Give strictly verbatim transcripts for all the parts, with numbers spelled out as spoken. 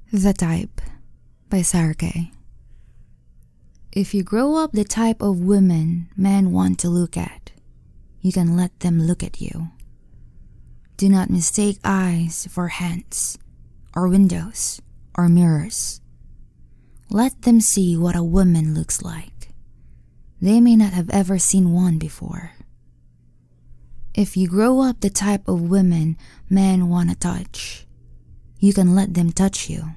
The Type by Sarah Kay. If you grow up the type of women men want to look at, you can let them look at you. Do not mistake eyes for hands, or windows, or mirrors. Let them see what a woman looks like. They may not have ever seen one before. If you grow up the type of women men want to touch, you can let them touch you.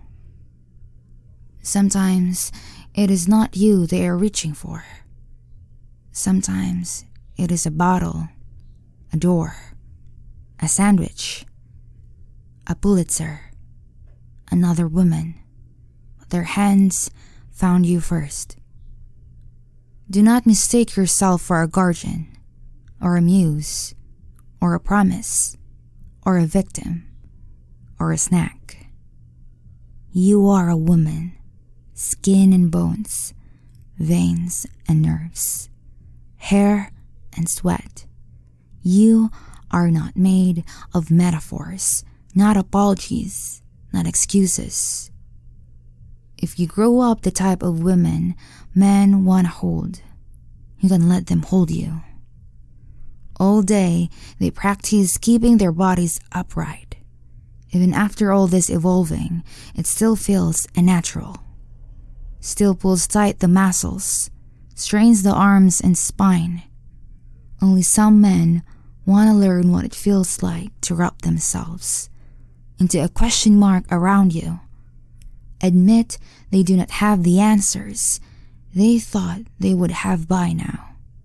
Sometimes it is not you they are reaching for. Sometimes it is a bottle, a door, a sandwich, a Pulitzer, another woman. Their hands found you first. Do not mistake yourself for a guardian, or a muse, or a promise, or a victim, or a snack. You are a woman, skin and bones, veins and nerves, hair and sweat. You are not made of metaphors, not apologies, not excuses. If you grow up the type of women men want to hold, you can let them hold you. All day, they practice keeping their bodies upright. Even after all this evolving, it still feels unnatural. Still pulls tight the muscles, strains the arms and spine. Only some men want to learn what it feels like to wrap themselves into a question mark around you. Admit they do not have the answers they thought they would have by now.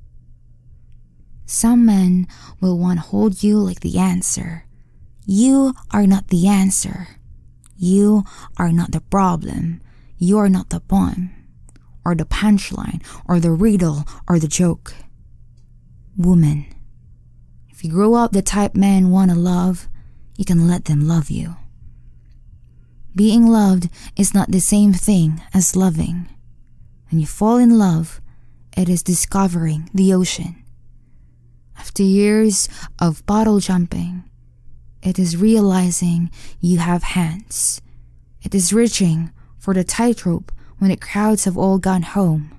Some men will want to hold you like the answer. You are not the answer. You are not the problem. You are not the poem, or the punchline, or the riddle, or the joke. Woman, if you grow up the type men want to love, you can let them love you. Being loved is not the same thing as loving. When you fall in love, it is discovering the ocean. After years of bottle jumping, it is realizing you have hands. It is reaching for the tightrope when the crowds have all gone home.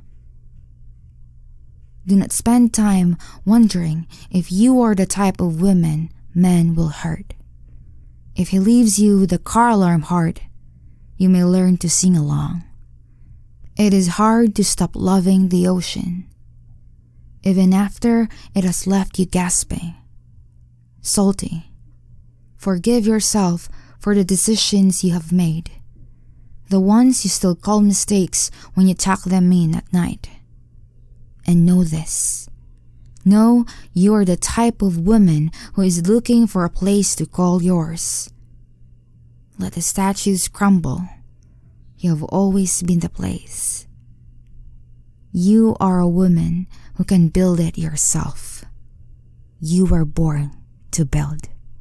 Do not spend time wondering if you are the type of women men will hurt. If he leaves you with a car alarm heart, you may learn to sing along. It is hard to stop loving the ocean, even after it has left you gasping, salty. Forgive yourself for the decisions you have made, the ones you still call mistakes when you tuck them in at night. And know this. Know you are the type of woman who is looking for a place to call yours. Let the statues crumble. You have always been the place. You are a woman who can build it yourself. You were born to build.